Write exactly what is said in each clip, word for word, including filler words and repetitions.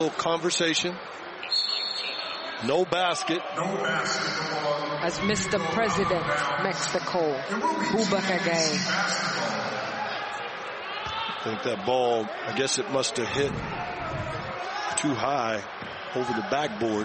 Conversation. No basket. As Mister President, Mexico, Boubacar Gaye. I think that ball, I guess it must have hit too high over the backboard.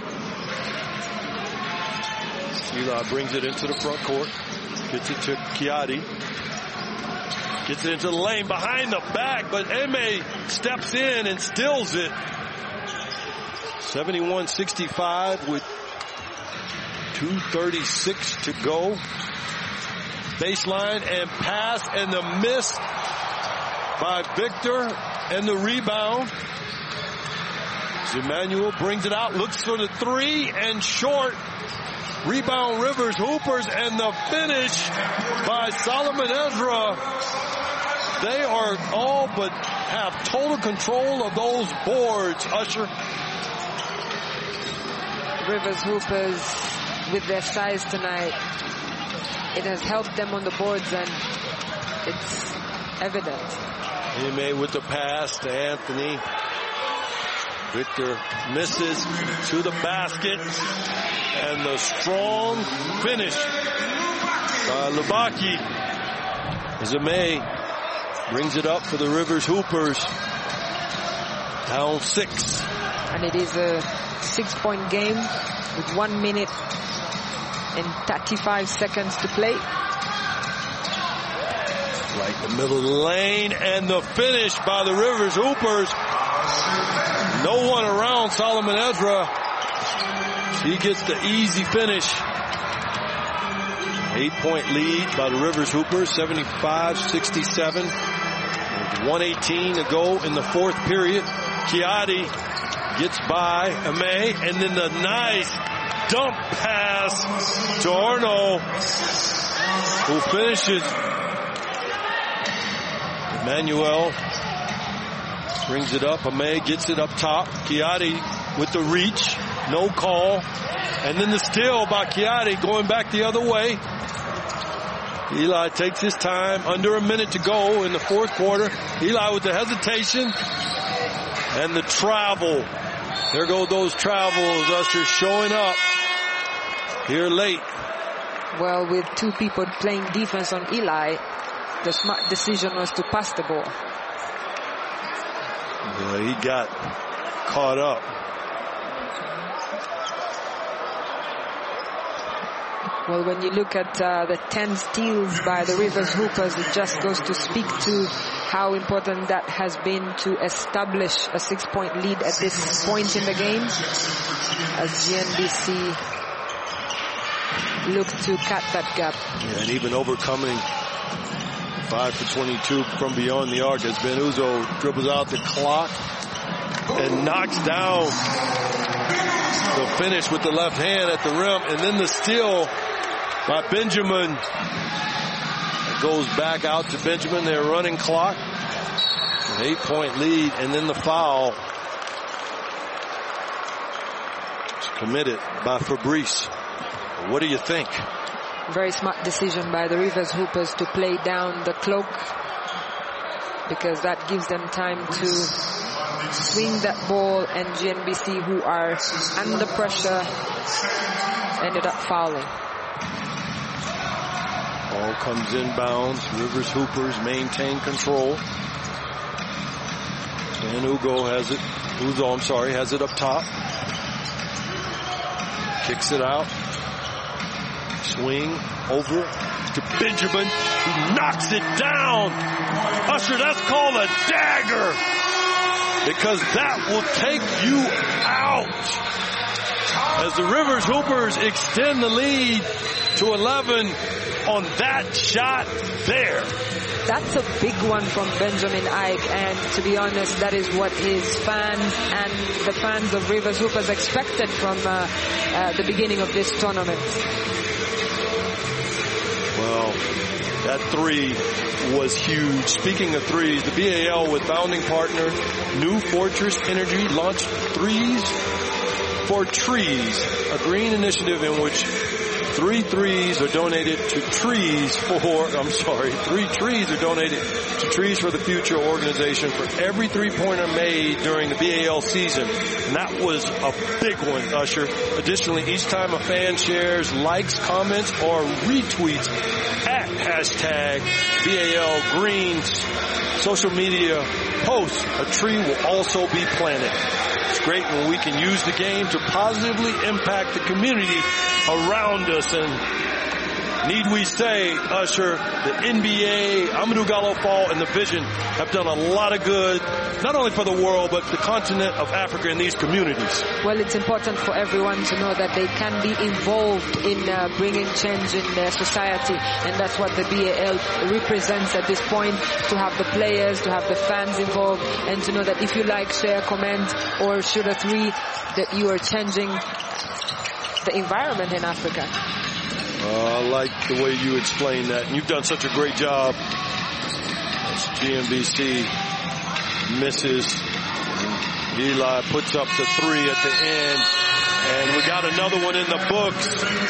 Eli brings it into the front court. Gets it to Kiadi. Gets it into the lane behind the back, but Eme steps in and stills it. seventy-one sixty-five with two thirty-six to go. Baseline and pass and the miss by Victor and the rebound. Emmanuel brings it out, looks for the three and short. Rebound Rivers Hoopers and the finish by Solomon Ezra. They are all but have total control of those boards, Usher. Rivers Hoopers with their size tonight, it has helped them on the boards, and it's evident. He made with the pass to Anthony. Victor misses to the basket, and the strong finish by Lubaki. Zeme brings it up for the Rivers Hoopers. Down six. And it is a six-point game with one minute and thirty-five seconds to play. Right in the middle of the lane, and the finish by the Rivers Hoopers. No one around Solomon Ezra. He gets the easy finish. Eight-point lead by the Rivers Hoopers, seventy-five sixty-seven. one eighteen to go in the fourth period. Kiadi gets by Ame, and then the nice dump pass to Arno, who finishes. Emmanuel brings it up. Ame gets it up top. Kiadi with the reach. No call. And then the steal by Kiadi going back the other way. Eli takes his time. Under a minute to go in the fourth quarter. Eli with the hesitation and the travel. There go those travels, Usher, showing up here late. Well, with two people playing defense on Eli, the smart decision was to pass the ball. Yeah, he got caught up. Well, when you look at uh, the ten steals by the Rivers Hoopers, it just goes to speak to how important that has been to establish a six-point lead at this point in the game, as G N B C look to cut that gap. Yeah, and even overcoming five for twenty-two from beyond the arc as Benuzo dribbles out the clock and knocks down the finish with the left hand at the rim, and then the steal by Benjamin. It goes back out to Benjamin. They're running clock. An eight-point lead, and then the foul is committed by Fabrice. What do you think? Very smart decision by the Rivers Hoopers to play down the cloak, because that gives them time to swing that ball, and G N B C, who are under pressure, ended up fouling. Ball comes inbounds. Rivers Hoopers maintain control. And Ugo has it. Uzo, I'm sorry, has it up top. Kicks it out. Swing over to Benjamin, who knocks it down. Usher, that's called a dagger, because that will take you out. As the Rivers Hoopers extend the lead to eleven on that shot there. That's a big one from Benjamin Ike, and to be honest, that is what his fans and the fans of Rivers Hoopers expected from uh, uh, the beginning of this tournament. Well, that three was huge. Speaking of threes, the B A L with founding partner New Fortress Energy launched Threes for Trees, a green initiative in which Three threes are donated to Trees for, I'm sorry, three trees are donated to Trees for the Future organization for every three-pointer made during the B A L season. And that was a big one, Usher. Additionally, each time a fan shares, likes, comments, or retweets at hashtag B A L Greens social media posts, a tree will also be planted. It's great when we can use the game to positively impact the community around us. And need we say, Usher, the N B A, Amadou Gallo Fall, and the Vision have done a lot of good, not only for the world, but the continent of Africa and these communities. Well, it's important for everyone to know that they can be involved in uh, bringing change in their society, and that's what the B A L represents at this point, to have the players, to have the fans involved, and to know that if you like, share, comment, or shoot a three, that you are changing the environment in Africa. Uh, I like the way you explain that. And you've done such a great job. As G N B C misses, Eli puts up the three at the end. And we got another one in the books.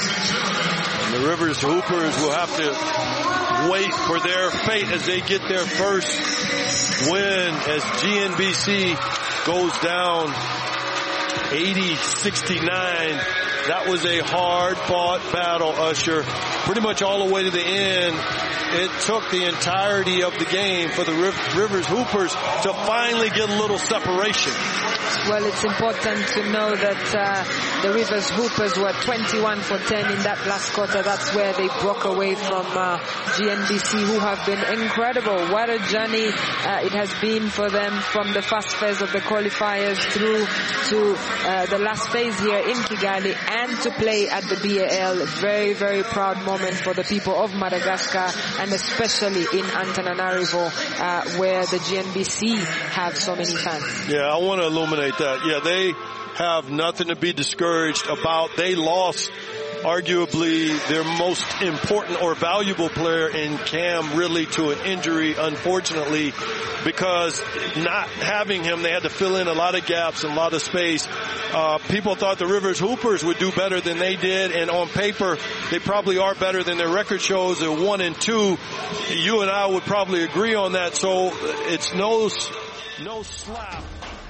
And the Rivers Hoopers will have to wait for their fate as they get their first win as G N B C goes down eighty sixty-nine. That was a hard-fought battle, Usher. Pretty much all the way to the end. It took the entirety of the game for the Rivers Hoopers to finally get a little separation. Well, it's important to know that uh, the Rivers Hoopers were twenty-one for ten in that last quarter. That's where they broke away from uh, G N B C, who have been incredible. What a journey uh, it has been for them from the first phase of the qualifiers through to uh, the last phase here in Kigali, and to play at the B A L. Very, very proud moment for the people of Madagascar, and especially in Antananarivo, uh, where the G N B C have so many fans. Yeah, I want to illuminate that. Yeah, they have nothing to be discouraged about. They lost arguably their most important or valuable player in Cam really to an injury, unfortunately, because not having him, they had to fill in a lot of gaps and a lot of space. Uh, people thought the Rivers Hoopers would do better than they did, and on paper, they probably are better than their record shows. They're one and two. You and I would probably agree on that, so it's no, no slap.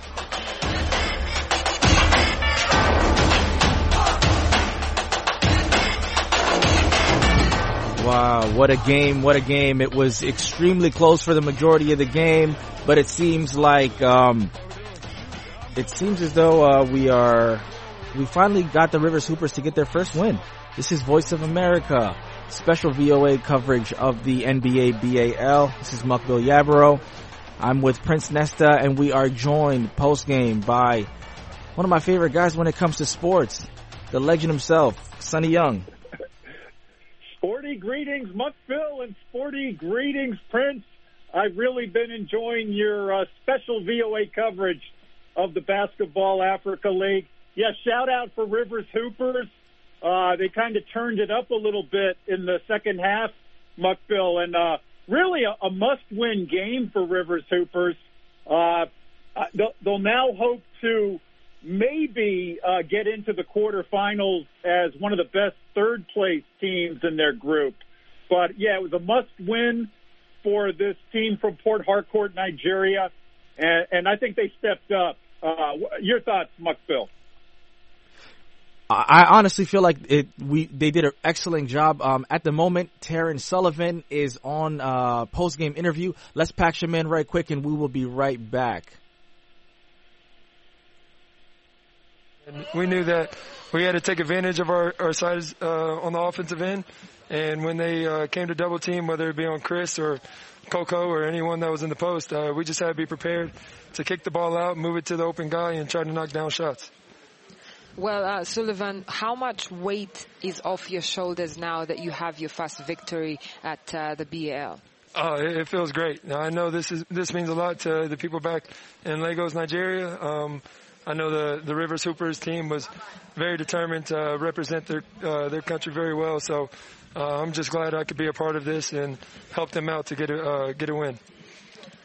Wow, what a game, what a game. It was extremely close for the majority of the game, but it seems like, um, it seems as though, uh, we are, we finally got the Rivers Hoopers to get their first win. This is Voice of America, special V O A coverage of the N B A B A L. This is Mukbil Yabaro. I'm with Prince Nesta, and we are joined post-game by one of my favorite guys when it comes to sports, the legend himself, Sonny Young. Sporty greetings, Mukbil, and sporty greetings, Prince. I've really been enjoying your uh, special V O A coverage of the Basketball Africa League. Yes, yeah, shout out for Rivers Hoopers. Uh, they kind of turned it up a little bit in the second half, Mukbil, and uh, really a, a must-win game for Rivers Hoopers. Uh, they'll, they'll now hope to maybe uh, get into the quarterfinals as one of the best third-place teams in their group. But, yeah, it was a must-win for this team from Port Harcourt, Nigeria, and, and I think they stepped up. Uh, your thoughts, Mukbil? I honestly feel like it. We they did an excellent job. Um, at the moment, Taryn Sullivan is on uh, post-game interview. Let's pack him in right quick, and we will be right back. We knew that we had to take advantage of our, our size uh, on the offensive end. And when they uh, came to double team, whether it be on Chris or Coco or anyone that was in the post, uh, we just had to be prepared to kick the ball out, move it to the open guy, and try to knock down shots. Well, uh, Sullivan, how much weight is off your shoulders now that you have your first victory at uh, the B A L? Oh, it, it feels great. Now, I know this is this means a lot to the people back in Lagos, Nigeria. Um, I know the, the Rivers Hoopers team was very determined to represent their uh, their country very well. So uh, I'm just glad I could be a part of this and help them out to get a uh, get a win.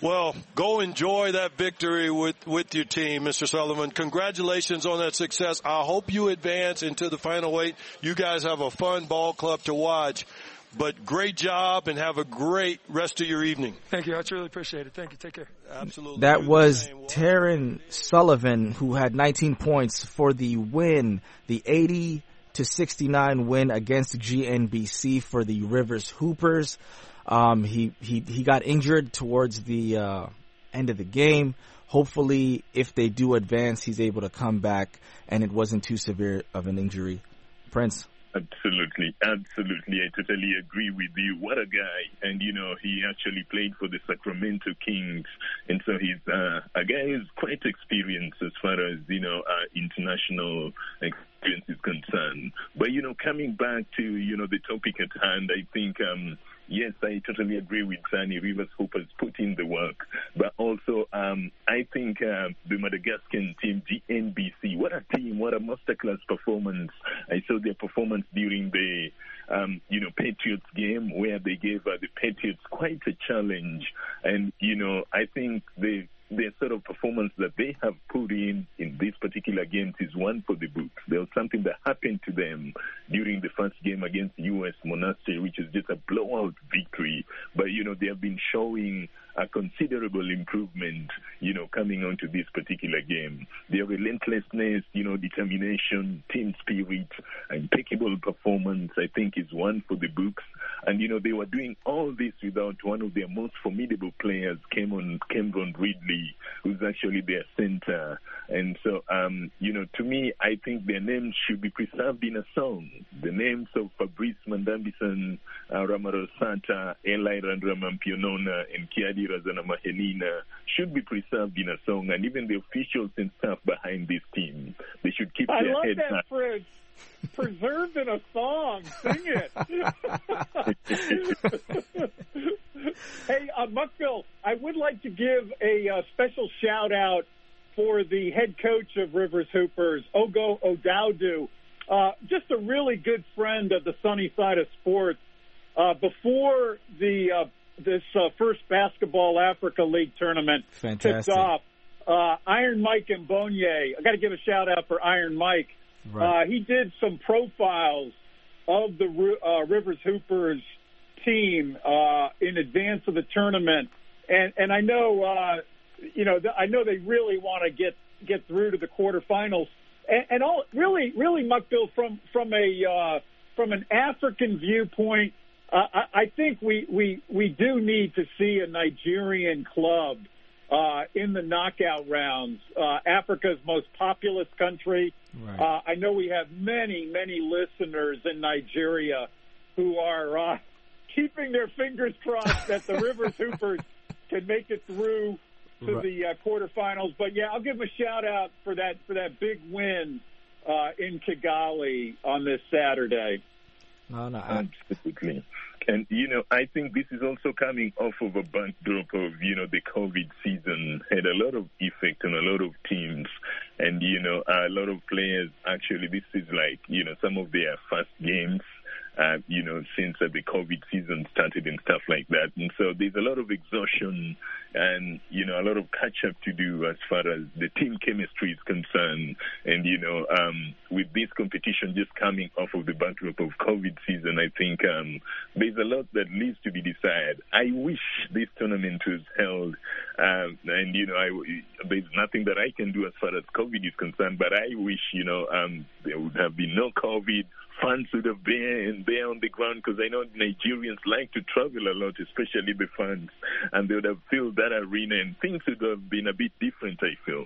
Well, go enjoy that victory with, with your team, Mister Sullivan. Congratulations on that success. I hope you advance into the final eight. You guys have a fun ball club to watch. But great job, and have a great rest of your evening. Thank you. I truly appreciate it. Thank you. Take care. Absolutely. That was Taryn Sullivan, who had nineteen points for the win, the eighty to sixty-nine win against G N B C for the Rivers Hoopers. Um, he, he, he got injured towards the, uh, end of the game. Hopefully, if they do advance, he's able to come back and it wasn't too severe of an injury. Prince. Absolutely, absolutely. I totally agree with you. What a guy. And, you know, he actually played for the Sacramento Kings. And so he's uh, a guy who's quite experienced as far as, you know, uh, international experience is concerned. But, you know, coming back to, you know, the topic at hand, I think, um, yes, I totally agree with Sunny. Rivers Hoopers put in the work. But also, um, I think uh, the Madagascan team, G N B C, what a team, what a masterclass performance. I saw their performance during the, um, you know, Patriots game where they gave uh, the Patriots quite a challenge. And, you know, I think they the sort of performance that they have put in in this particular game is one for the books. There was something that happened to them during the first game against U S Monastery, which is just a blowout victory. But, you know, they have been showing a considerable improvement, you know, coming onto this particular game. Their relentlessness, you know, determination, team spirit, impeccable performance, I think is one for the books. And, you know, they were doing all this without one of their most formidable players, Cameron, Cameron Ridley, who's actually their center. And so, um, you know, to me, I think their names should be preserved in a song. The names of Fabrice Mandambison, uh, Ramaro Santa, Eli Randramampionona, and Kiadi Razana Mahelina should be preserved in a song. And even the officials and staff behind this team, they should keep I their love heads that, up. Fritz. Preserved in a song. Sing it. Hey, uh, Muckville, I would like to give a uh, special shout-out for the head coach of Rivers Hoopers, Ogo Odaudu, uh, just a really good friend of the sunny side of sports. Uh, before the uh, this uh, first Basketball Africa League tournament Fantastic. tipped off, uh, Iron Mike and Bonnier, I got to give a shout-out for Iron Mike. Right. Uh, he did some profiles of the uh, Rivers Hoopers team uh, in advance of the tournament, and and I know uh, you know I know they really want to get get through to the quarterfinals, and, and all really really Muckville from from a uh, from an African viewpoint, uh, I, I think we, we we do need to see a Nigerian club Uh, in the knockout rounds. Uh, Africa's most populous country. Right. Uh, I know we have many, many listeners in Nigeria who are uh, keeping their fingers crossed that the Rivers Hoopers can make it through to right. the uh, quarterfinals. But yeah, I'll give them a shout out for that for that big win uh, in Kigali on this Saturday. No, no, I... Absolutely. And, you know, I think this is also coming off of a backdrop of, you know, the COVID season had a lot of effect on a lot of teams. And, you know, a lot of players, actually, this is like, you know, some of their first games, uh, you know, since uh, the COVID season started and stuff like that. And so there's a lot of exhaustion and, you know, a lot of catch-up to do as far as the team chemistry is concerned. And, you know, um, with this competition just coming off of the backdrop of COVID season, I think um, there's a lot that needs to be decided. I wish this tournament was held, um, and, you know, I, there's nothing that I can do as far as COVID is concerned, but I wish, you know, um, there would have been no COVID. Fans would have been there on the ground because I know Nigerians like to travel a lot, especially the fans, and they would have filled that arena and things would have been a bit different, I feel.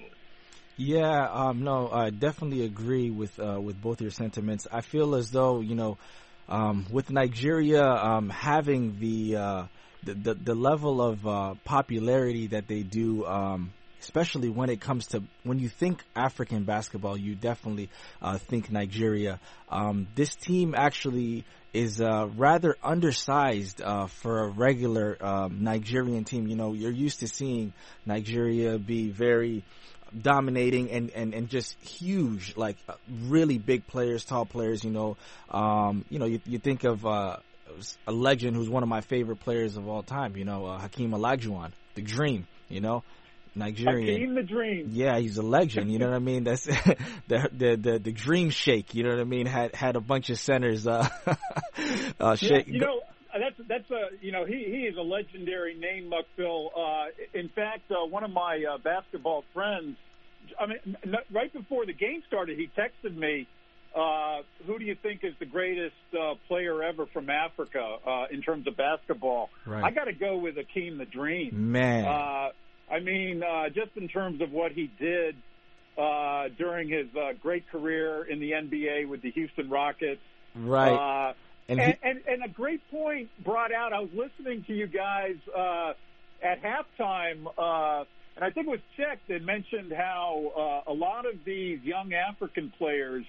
Yeah, um, no, I definitely agree with uh, with both your sentiments. I feel as though, you know, um, with Nigeria um, having the, uh, the the the level of uh, popularity that they do, um, especially when it comes to when you think African basketball, you definitely uh, think Nigeria. Um, this team actually is uh, rather undersized uh, for a regular um, Nigerian team. You know, you're used to seeing Nigeria be very dominating and, and, and just huge, like uh, really big players, tall players. You know, um, you know, you, you think of uh, a legend who's one of my favorite players of all time. You know, uh, Hakeem Olajuwon. the Dream, you know, Nigerian. Hakeem the Dream. Yeah, he's a legend. You know what I mean? That's the, the the the Dream Shake. You know what I mean? Had had a bunch of centers. Uh, uh, shake. Yeah, you know, that's that's a you know he he is a legendary name, Muckville. Uh, in fact, uh, one of my uh, basketball friends, I mean, right before the game started, he texted me, uh, "Who do you think is the greatest uh, player ever from Africa uh, in terms of basketball?" Right. I got to go with Hakeem the Dream. Man. Uh, I mean, uh, just in terms of what he did uh, during his uh, great career in the N B A with the Houston Rockets. Right. Uh, and, and, he, and, and a great point brought out, I was listening to you guys uh, at halftime, uh, and I think it was Czech that mentioned how uh, a lot of these young African players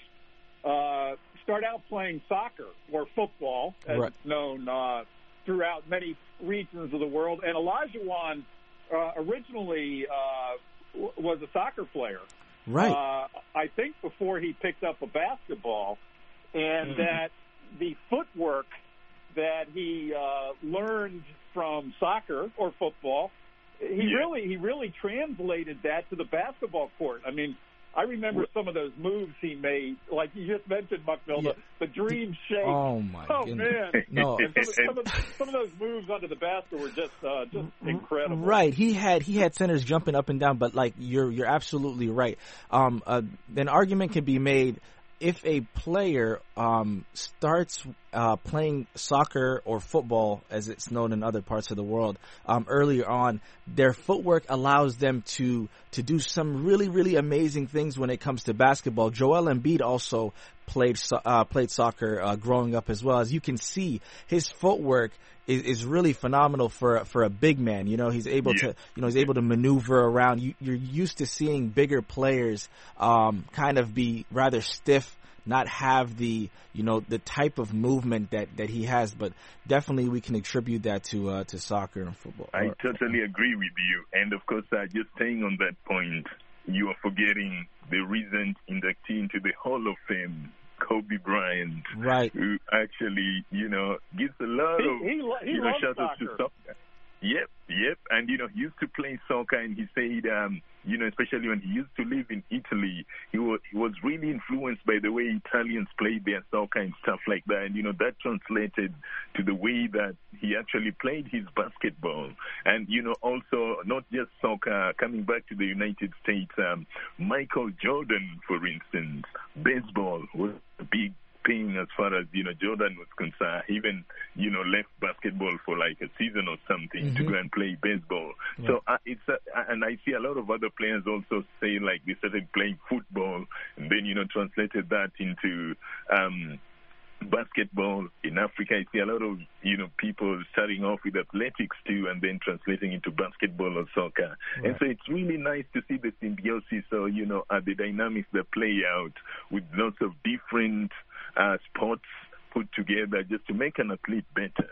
uh, start out playing soccer or football, as right. it's known uh, throughout many regions of the world. And Olajuwon Uh, originally uh, w- was a soccer player. Right. Uh, I think before he picked up a basketball, and mm-hmm. that the footwork that he uh, learned from soccer or football, he yeah. really he really translated that to the basketball court. I mean, I remember some of those moves he made, like you just mentioned, Muckville, yeah. the, the dream shake. Oh, my oh, goodness. man. No. And some, of, some, of, some of those moves under the basket were just uh, just incredible. Right. He had he had centers jumping up and down, but, like, you're you're absolutely right. Um, uh, an argument can be made if a player um, starts uh, playing soccer or football, as it's known in other parts of the world, um, earlier on, their footwork allows them to to do some really, really amazing things when it comes to basketball. Joel Embiid also played uh, played soccer uh, growing up as well. As you can see, his footwork is, is really phenomenal for for a big man. You know, he's able yeah. to you know he's able to maneuver around. You, you're used to seeing bigger players um, kind of be rather stiff, not have the you know the type of movement that, that he has, but definitely we can attribute that to uh, to soccer and football. I totally agree with you, and of course, uh, just staying on that point, you are forgetting the recent inductee into the Hall of Fame, Kobe Bryant, right? Who actually you know gives a lot he, of he, he you know shout outs to soccer. Yep, yep, and you know he used to play soccer, and he said, um, you know, especially when he used to live in Italy, he was he was really influenced by the way Italians played their soccer and stuff like that, and you know that translated to the way that he actually played his basketball, and you know also not just soccer. Coming back to the United States, um, Michael Jordan, for instance, baseball was a big thing as far as, you know, Jordan was concerned. He even, you know, left basketball for like a season or something mm-hmm. to go and play baseball. Yeah. So uh, it's, a, and I see a lot of other players also say like they started playing football and then, you know, translated that into, um, basketball. In Africa, I see a lot of, you know, people starting off with athletics too and then translating into basketball or soccer. Right. And so it's really nice to see the symbiosis or, you know, uh, the dynamics that play out with lots of different uh, sports put together just to make an athlete better.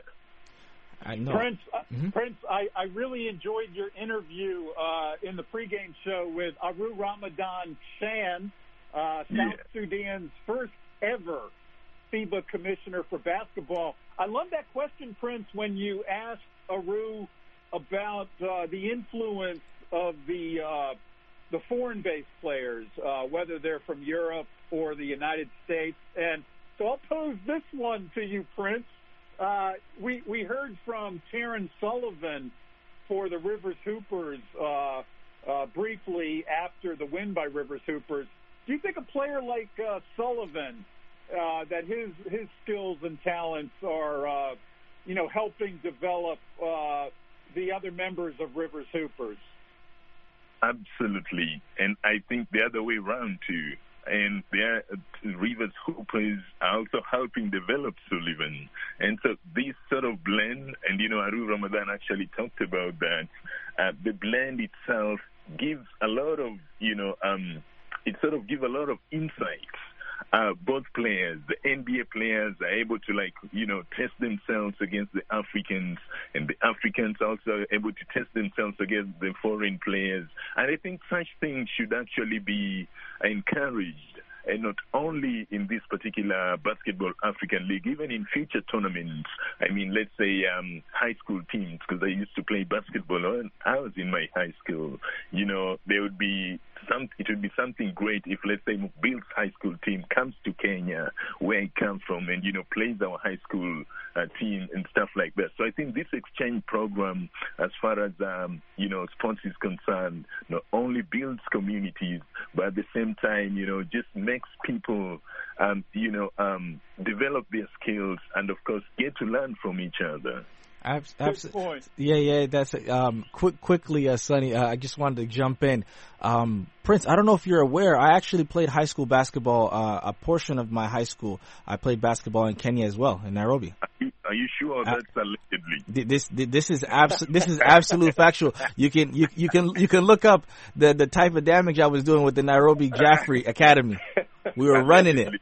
I know. Prince, uh, mm-hmm. Prince, I, I really enjoyed your interview uh, in the pregame show with Aru Ramadan Shan, uh, South yeah. Sudan's first ever FIBA commissioner for basketball. I love that question, Prince, when you asked Aru about uh, the influence of the uh, the foreign-based players, uh, whether they're from Europe or the United States. And so I'll pose this one to you, Prince. Uh, we we heard from Terrence Sullivan for the Rivers Hoopers uh, uh, briefly after the win by Rivers Hoopers. Do you think a player like uh, Sullivan, uh, that his his skills and talents are, uh, you know, helping develop uh, the other members of Rivers Hoopers? Absolutely, and I think the other way around too. And their Rivers Hoopers are also helping develop Sullivan. And so this sort of blend, and, you know, Aru Ramadan actually talked about that, uh, the blend itself gives a lot of, you know, um, it sort of gives a lot of insights. Uh, both players, the N B A players, are able to, like, you know, test themselves against the Africans, and the Africans also are able to test themselves against the foreign players. And I think such things should actually be encouraged and not only in this particular Basketball African League, even in future tournaments. I mean, let's say um, high school teams, because I used to play basketball when I was in my high school. You know, there would be some. It would be something great if, let's say, Mukbil's high school team comes to Kenya, where I come from, and you know, plays our high school uh, team and stuff like that. So I think this exchange program, as far as um, you know, sports is concerned, not only builds communities, but at the same time, you know, just makes people, um, you know, um, develop their skills and, of course, get to learn from each other. Abs- abs- yeah, yeah, that's um, quick, quickly, uh, Sonny. Uh, I just wanted to jump in. Um, Prince, I don't know if you're aware. I actually played high school basketball. Uh, a portion of my high school, I played basketball in Kenya as well, in Nairobi. Are you, are you sure that's uh, allegedly? This, this is abs- This is absolute factual. You can, you, you can, you can look up the the type of damage I was doing with the Nairobi Jaffrey Academy. We were running it.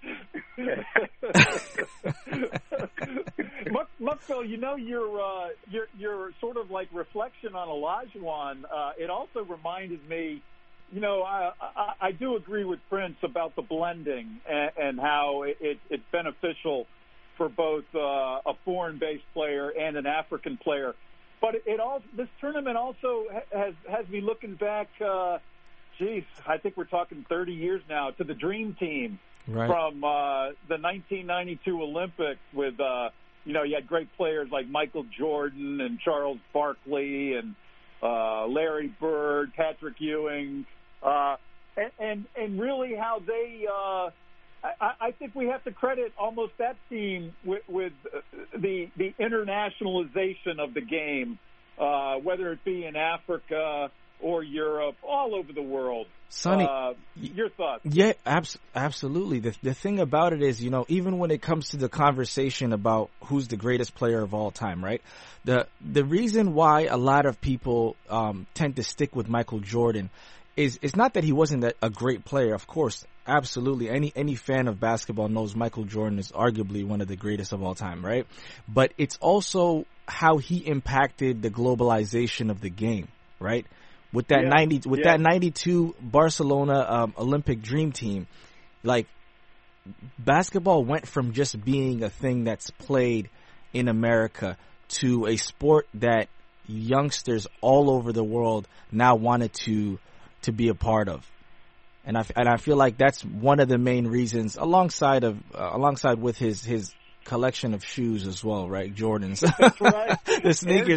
Mukbil, you know, your uh, your your sort of like reflection on Olajuwon. Uh, it also reminded me, you know, I, I I do agree with Prince about the blending and, and how it, it's beneficial for both uh, a foreign-based player and an African player. But it all this tournament also has has me looking back. Uh, geez, I think we're talking thirty years now to the Dream Team right. from uh, the nineteen ninety-two Olympics with. Uh, You know, you had great players like Michael Jordan and Charles Barkley and uh, Larry Bird, Patrick Ewing, uh, and, and and really how they. Uh, I, I think we have to credit almost that team with, with the the internationalization of the game, uh, whether it be in Africa or Europe, all over the world. Sonny, uh, your thoughts? Yeah, abs- absolutely. The the thing about it is, you know, even when it comes to the conversation about who's the greatest player of all time, right? The the reason why a lot of people um, tend to stick with Michael Jordan is it's not that he wasn't a, a great player. Of course, absolutely. Any any fan of basketball knows Michael Jordan is arguably one of the greatest of all time, right? But it's also how he impacted the globalization of the game, right? With that yeah, ninety, with yeah. that ninety-two Barcelona um, Olympic Dream Team, like basketball went from just being a thing that's played in America to a sport that youngsters all over the world now wanted to to be a part of, and I and I feel like that's one of the main reasons, alongside of uh, alongside with his his. collection of shoes as well, right? Jordans. That's right. the sneakers,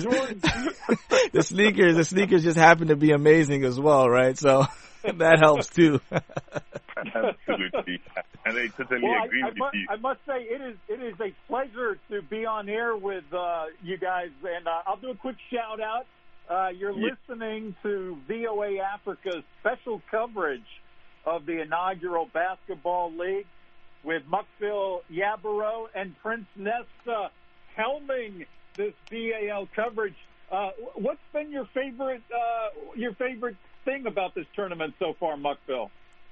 the sneakers, the sneakers just happen to be amazing as well, right? So that helps too. Absolutely, and I totally well, agree I, I with must, you. I must say it is it is a pleasure to be on air with uh, you guys, and uh, I'll do a quick shout out. Uh, you're yes. listening to V O A Africa's special coverage of the inaugural Basketball League, with Mukbil Yabaro and Prince Nesta helming this B A L coverage. Uh, what's been your favorite uh, your favorite thing about this tournament so far, Mukbil?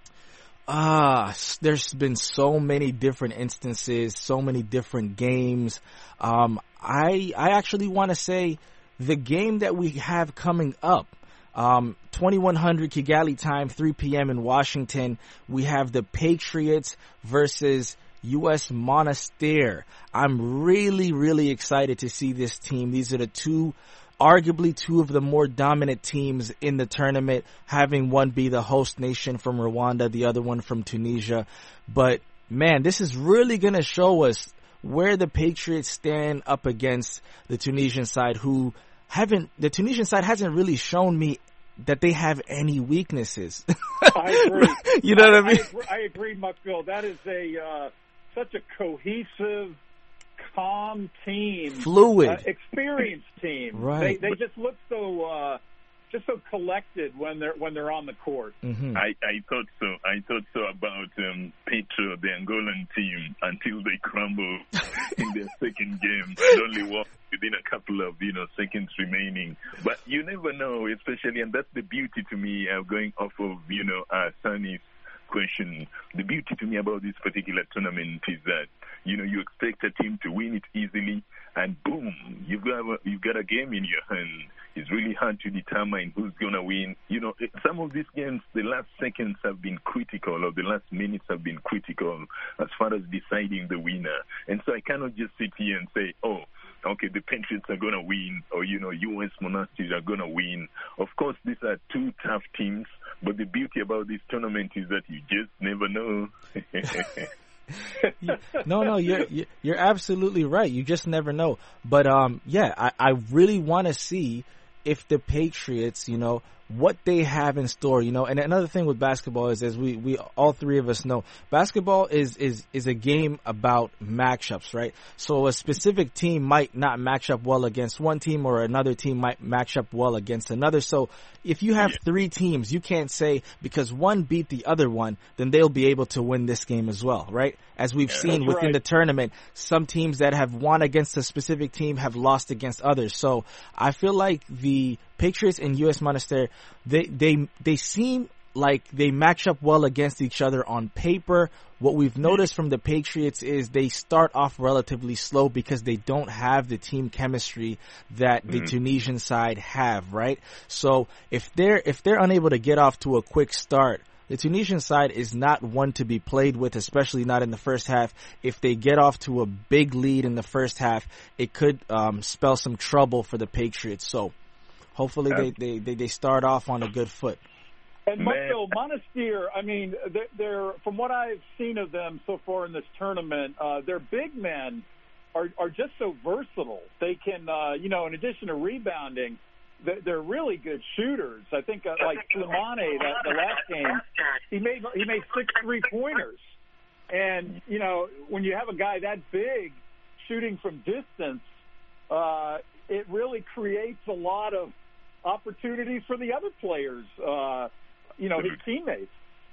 Ah, there's been so many different instances, so many different games. Um, I I actually want to say the game that we have coming up. Um, twenty-one hundred Kigali time, three p.m. in Washington. We have the Patriots versus U S Monastir. I'm really, really excited to see this team. These are the two, arguably two of the more dominant teams in the tournament, having one be the host nation from Rwanda, the other one from Tunisia. But man, this is really going to show us where the Patriots stand up against the Tunisian side, who haven't, the Tunisian side hasn't really shown me that they have any weaknesses. I agree. You know what I mean? I agree, I agree, Mukbil. That is a uh, such a cohesive, calm team, fluid, uh, experienced team. Right. They, they just look so uh, just so collected when they're when they're on the court. Mm-hmm. I, I thought so. I thought so about um, Petro, the Angolan team, until they crumbled in their second game and only walked within a couple of you know seconds remaining. But you never know, especially, and that's the beauty to me of uh, going off of you know uh, Sonny's question. The beauty to me about this particular tournament is that You know, you expect a team to win it easily, and boom, you've got a, you've got a game in your hand. It's really hard to determine who's going to win. You know, some of these games, the last seconds have been critical, or the last minutes have been critical as far as deciding the winner. And so I cannot just sit here and say, oh, okay, the Patriots are going to win, or, you know, U S Monastir are going to win. Of course, these are two tough teams, but the beauty about this tournament is that you just never know. no, no, you're you're absolutely right. You just never know. But um, yeah, I, I really want to see if the Patriots, you know, what they have in store, you know. And another thing with basketball is, as we, we all three of us know, basketball is, is, is a game about matchups, right? So a specific team might not match up well against one team, or another team might match up well against another. So if you have three teams, you can't say because one beat the other one, then they'll be able to win this game as well, right? As we've seen That's within right. the tournament, some teams that have won against a specific team have lost against others. So I feel like the Patriots and U S Monastir, they, they, they seem like they match up well against each other on paper. What we've noticed from the Patriots is they start off relatively slow because they don't have the team chemistry that the mm-hmm. Tunisian side have, right? So if they're, if they're unable to get off to a quick start, the Tunisian side is not one to be played with, especially not in the first half. If they get off to a big lead in the first half, it could um, spell some trouble for the Patriots. So hopefully they, they, they, they start off on a good foot. And Marco, Monastir, I mean, they're, they're from what I've seen of them so far in this tournament, uh, their big men are, are just so versatile. They can, uh, you know, in addition to rebounding, they're really good shooters. I think uh, like Slimane, that the last game, he made he made six three pointers, and you know when you have a guy that big shooting from distance, uh, it really creates a lot of opportunities for the other players. Uh, you know, his teammates.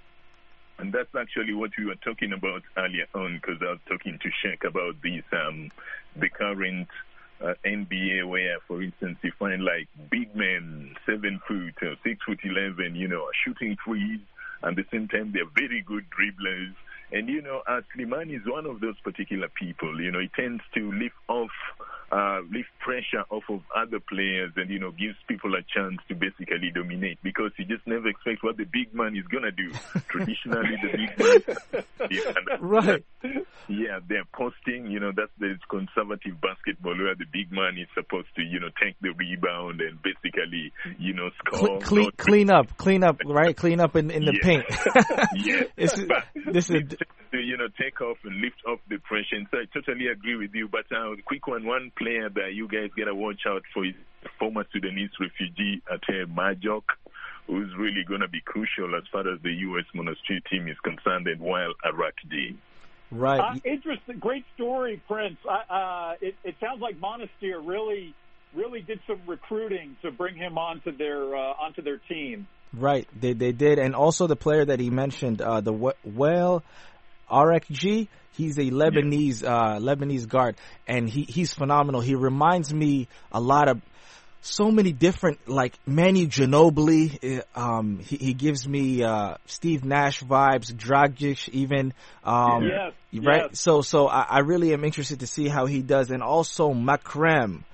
And that's actually what we were talking about earlier on, because I was talking to Sheikh about these um, the current. Uh, N B A where, for instance, you find like big men, seven foot, uh, six foot eleven, you know, shooting threes, and at the same time they're very good dribblers. And, you know, uh, Slimani is one of those particular people. You know, he tends to lift off, uh, lift pressure off of other players and, you know, gives people a chance to basically dominate because you just never expect what the big man is going to do. Traditionally, the big man, yeah, right. Yeah, they're posting, you know, that's the conservative basketball where the big man is supposed to, you know, take the rebound and basically, you know, score. Clean, clean up, clean up, right? Clean up in, in the yeah. paint. yeah. This is, this is, to, you know, take off and lift off the pressure. And so I totally agree with you. But uh, quick one, one player that you guys got to watch out for is former Sudanese refugee Ate Majok, who's really going to be crucial as far as the U S Monastir team is concerned, and while Arakji. Right. Uh, interesting. Great story, Prince. Uh, it, it sounds like Monastir really, really did some recruiting to bring him onto their uh, onto their team. Right. They they did, and also the player that he mentioned, uh, the well, Arakji. He's a Lebanese uh, Lebanese guard, and he he's phenomenal. He reminds me a lot of so many different, like Manu Ginobili. Um, he, he gives me uh, Steve Nash vibes, Dragic even. Um, yes, right. Yes. So so I, I really am interested to see how he does, and also Makrem.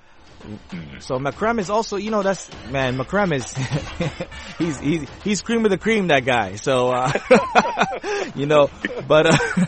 So Makrem is also, you know, that's man. Makrem is he's he's he's cream of the cream, that guy. So uh, you know, but. Uh,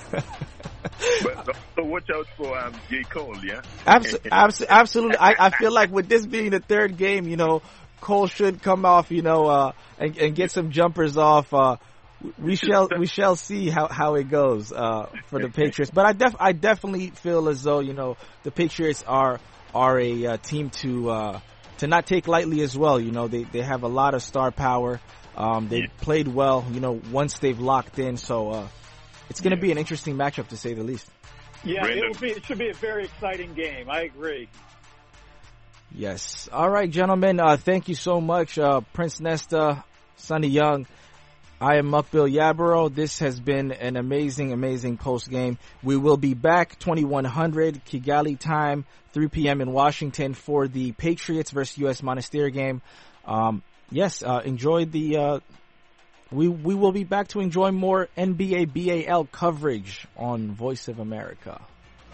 But so watch out for um, J. Cole, yeah? Abs- abs- absolutely. I, I feel like with this being the third game, you know, Cole should come off, you know, uh, and, and get some jumpers off. Uh, we shall we shall see how, how it goes uh, for the Patriots. But I def I definitely feel as though, you know, the Patriots are are a uh, team to uh, to not take lightly as well. You know, they they have a lot of star power. Um, they played well, you know, once they've locked in. So. Uh, It's going to be an interesting matchup, to say the least. Yeah, it, will be, it should be a very exciting game. I agree. Yes. All right, gentlemen. Uh, thank you so much, uh, Prince Nesta, Sonny Young. I am Mukbil Yabaro. This has been an amazing, amazing post game. We will be back twenty-one hundred Kigali time, three p.m. in Washington for the Patriots versus U S Monastir game. Um, yes, uh, enjoy the. Uh, We we will be back to enjoy more N B A B A L coverage on Voice of America.